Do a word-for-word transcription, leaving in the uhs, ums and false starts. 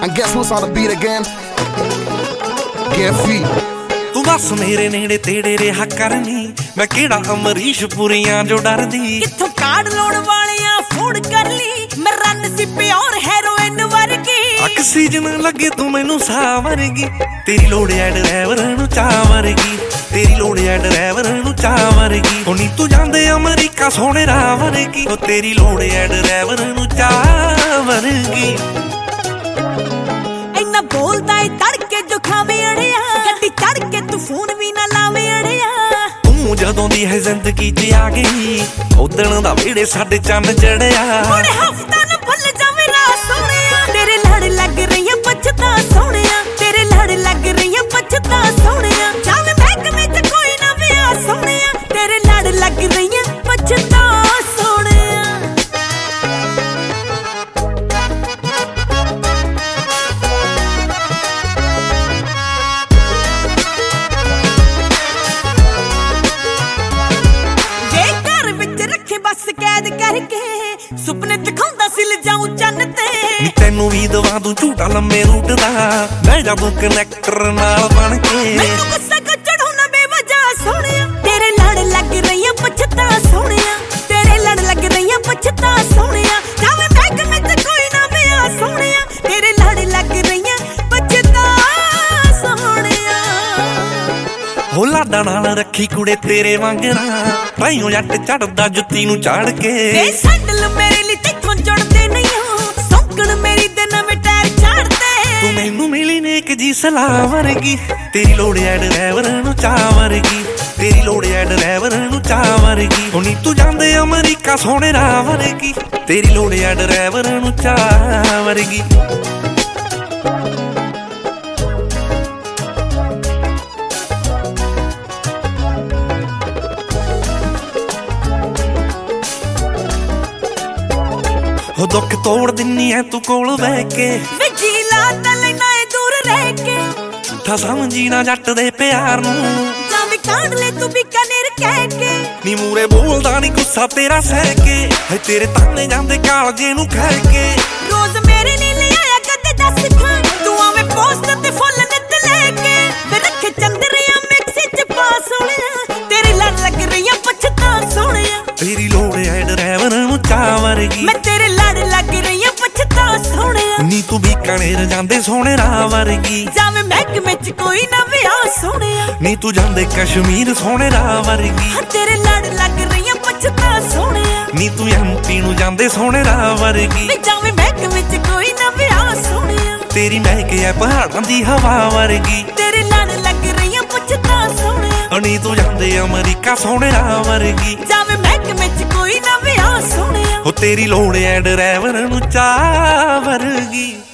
And guess who's on the beat again? Get feet. ਤੂੰ ਦੱਸ ਮੇਰੇ ਨੇੜੇ ਤੇੜੇ ਰਿਹਾ ਕਰਨੀ, ਮੈਂ ਕਿਹੜਾ ਅਮਰੀਸ਼ ਪੁਰੀਆਂ ਜੋ ਡਰਦੀ। ਕਿੱਥੋਂ ਕਾਰਡ ਲਾਉਣ ਵਾਲਿਆਂ ਫੋਨ ਕਰ ਲਈ, ਮੈਂ ਰਨ ਸੀ ਪਿਓਰ ਹੈਰੋਇਨ ਵਰਗੀ। ਆਕਸੀਜਨ ਲੱਗੇ ਤੂੰ ਮੈਨੂੰ ਸਾਹ ਵਰਗੀ, ਤੇਰੀ ਲੋੜ ਐ ਡਰਾਈਵਰ ਨੂੰ ਚਾਹ ਵਰਗੀ, ਤੇਰੀ ਲੋੜ ਐ ਡਰਾਈਵਰ ਨੂੰ ਚਾਹ ਵਰਗੀ। ਉਹ ਨੀ ਤੂੰ ਜਾਂਦੇ ਅਮਰੀਕਾ ਸੋਹਣੇ ਰਾਹ ਵਰਗੀ, ਉਹ ਤੇਰੀ ਲੋੜ ਐ ਡਰਾਈਵਰ ਨੂੰ ਚਾਹ ਵਰਗੀ। ਇੰਨਾ ਬੋਲਦਾ ਏ ਤੜਕੇ ਜੋ ਖਾਵੇ ਅੜਿਆ, ਗੱਡੀ ਚੜ ਕੇ ਤੂੰ ਫੋਨ ਵੀ ਨਾ ਲਾਵੇ ਅੜਿਆ। ਤੂੰ ਜਦੋਂ ਦੀ ਹੈ ਜ਼ਿੰਦਗੀ 'ਚ ਆ ਗਈ, ਉਦਣ ਦਾ ਵੇੜੇ ਸਾਡੇ ਚੰਨ ਚੜਿਆ। ਹੁਣ ਹਫਤਾ ਨਾ ਭੁੱਲ ਜਾਵੇਂ ਰਾਹ ਸੋਹਣਿਆ, ਤੇਰੇ ਲੜ ਲੱਗ ਰਹੀਆਂ ਪਛਤਾ ਸੋਹਣਿਆ, ਤੇਰੇ ਲੜ ਲੱਗ ਰਹੀਆਂ ਪਛਤਾ ਸੋਹਣਿਆ। ਜਾਵੇਂ ਮਹਿਕਮੇ 'ਚ ਕੋਈ ਨਾ ਵਿਆਹ ਸੋਹਣਿਆ, ਤੇਰੇ ਲੜ ਲੱਗ ਰਹੀਆਂ ਪਛਤਾ ਸੋਹਣਿਆ। ਬਸ ਕੈਦ ਕਰਕੇ ਸੁਪਨੇ ਦਿਖਾਉਂਦਾ ਸੀ ਲਿਜਾਉ ਚੰਨ ਤੇ। ਤੈਨੂੰ ਵੀ ਦਵਾ ਦੂੰ ਝੂਟਾ ਲੰਮੇ ਰੂਟ ਦਾ, ਮੈਂ ਜਾਦੂ ਕਨੈਕਟਰ ਨਾਲ ਬਣ ਕੇ। ਮੈਨੂੰ ਗੁੱਸਾ ਕੋ ਚੜਾਉ ਨਾ ਬੇਵਜ੍ਹਾ ਸੋਹਣਿਆ, ਤੇਰੇ ਲੜ ਲੱਗ ਰਹੀਆਂ ਪਛਤਾ ਸੋਹਣਿਆ, ਤੇਰੇ ਲੜ ਲੱਗ ਰਹੀਆਂ ਪਛਤਾ ਸੋਹਣਿਆ। ਜਾਵੇਂ ਮਹਿਕਮੇ 'ਚ ਕੋਈ ਨਾ ਵਿਆਹ ਸੋਹਣਿਆ, ਤੇਰੇ ਲੜ ਲੱਗ ਰਹੀਆਂ ਪਛਤਾ ਸੋਹਣਿਆ। ਹੋ ਲਾਡਾ ਨਾਲ ਰੱਖੀ ਕੁੜੇ ਤੇਰੇ ਵਾਂਗਣਾ, ਤਾਈਓ ਜੱਟ ਚੜਦਾ ਜੁੱਤੀ ਨੂੰ ਚਾੜ ਕੇ। ਵੇ ਸੈਂਡਲ ਮੇਰੇ ਲਈ ਤੇਥੋਂ ਜੁੜਦੇ ਨਹੀਂ ਹੋ, ਸੌਂਕਣ ਮੇਰੀ ਦੇ ਨਵੇਂ ਟਾਇਰ ਚਾੜਦੇ। ਤੂੰ ਮੈਨੂੰ ਮਿਲੀ ਨੇਕ ਜੀ ਸਲਾਹ ਵਰਗੀ, ਤੇਰੀ ਲੋੜ ਐ ਡਰਾਈਵਰ ਨੂੰ ਚਾਹ ਵਰਗੀ, ਤੇਰੀ ਲੋੜ ਐ ਡਰਾਈਵਰ ਨੂੰ ਚਾਹ ਵਰਗੀ। ਹੁਣ ਨੀ ਤੂੰ ਜਾਂਦੇ ਅਮਰੀਕਾ ਸੋਹਣੇ ਰਾਹ ਵਰਗੀ, ਤੇਰੀ ਲੋੜ ਐ ਡਰਾਈਵਰ ਨੂੰ ਚਾਹ ਵਰਗੀ। ਹੋ ਦੁੱਖ ਤੋੜ ਦਿੰਨੀ ਐ ਤੂੰ ਕੋਲ ਬਹਿ ਕੇ, ਵੇ ਜੀ ਲਾ ਤਾਂ ਲੈਣਾ ਏ ਦੂਰ ਰਹਿ ਕੇ। ਠਾ ਸਮਝੀ ਨਾ ਜੱਟ ਦੇ ਪਿਆਰ ਨੂੰ, ਜਾਵੇਂ ਕਾਂਡ ਲੈ ਤੂੰ ਬੀਕਾਨੇਰ ਕਹਿ ਕੇ। ਨੀ ਮੂਰੇ ਬੋਲਦਾ ਨੀ ਗੁੱਸਾ ਤੇਰਾ ਸਹਿ ਕੇ, ਹੈ ਤੇਰੇ ਤਾਨੇ ਜਾਂਦੇ ਕਾਲਜੇ ਨੂੰ ਖਹਿ ਕੇ। ਰੋਜ਼ ਮੇਰੇ ਲਈ ਲਿਆਇਆ ਕਦੇ ਦੱਸ ਖਾਂ, ਤੂੰ ਆਵੇਂ ਪੋਸਟ ਤੇ ਫੁੱਲ ਨਿੱਤ ਲੈ ਕੇ। ਵੇ ਰੱਖੇ ਚੰਦਰਿਆ ਮਿਕਸ 'ਚ ਪਾ ਸੋਹਣਿਆ, ਤੇਰੀ ਲੜ ਲੱਗ ਰਹੀਆਂ ਪਛਤਾ ਸੋਹਣਿਆ। ਤੇਰੀ ਲੋੜ ਐ ਡਰਾਈਵਰ ਨੂੰ ਚਾਹ ਵਰਗੀ, ਮੈਂ ਤੇਰੇ ਲੜ ਲੱਗ ਰਹੀਆਂ ਪਛਤਾ ਸੋਹਣਿਆ। ਨੀ ਤੂੰ ਬੀਕਾਨੇਰ ਜਾਂਦੇ ਸੋਹਣੇ ਰਾਹ ਵਰਗੀ, ਜਾਵੇਂ ਮਹਿਕਮੇ 'ਚ ਕੋਈ ਨਾ ਵਿਆਹ ਸੋਹਣਿਆ। ਨੀ ਤੂੰ ਜਾਂਦੇ ਕਸ਼ਮੀਰ ਸੋਹਣੇ ਰਾਹ ਵਰਗੀ, ਤੇਰੇ ਲੜ ਲੱਗ ਰਹੀਆਂ ਪਛਤਾ ਸੋਹਣਿਆ। ਨੀ ਤੂੰ ਐਮਪੀ ਨੂੰ ਜਾਂਦੇ ਸੋਹਣੇ ਰਾਹ ਵਰਗੀ, ਵੇ ਜਾਵੇਂ ਮਹਿਕਮੇ 'ਚ ਕੋਈ ਨਾ ਵਿਆਹ ਸੋਹਣਿਆ। ਤੇਰੀ ਮਹਿਕ ਐ ਪਹਾੜਾਂ ਦੀ ਹਵਾ ਵਰਗੀ, ਤੇਰੇ ਲੜ ਲੱਗ ਰਹੀਆਂ ਪਛਤਾ ਸੋਹਣਿਆ। ਨੀ ਤੂੰ ਜਾਂਦੇ ਅਮਰੀਕਾ ਸੋਹਣੇ ਰਾਹ ਵਰਗੀ, ਜਾਵੇਂ ਮਹਿਕਮੇ 'ਚ ਕੋਈ ਨਾ ਵਿਆਹ ਸੋਹਣਿਆ। ਉਹ ਤੇਰੀ ਲੋੜ ਐ ਡਰਾਈਵਰ ਨੂੰ ਚਾਹ ਵਰਗੀ।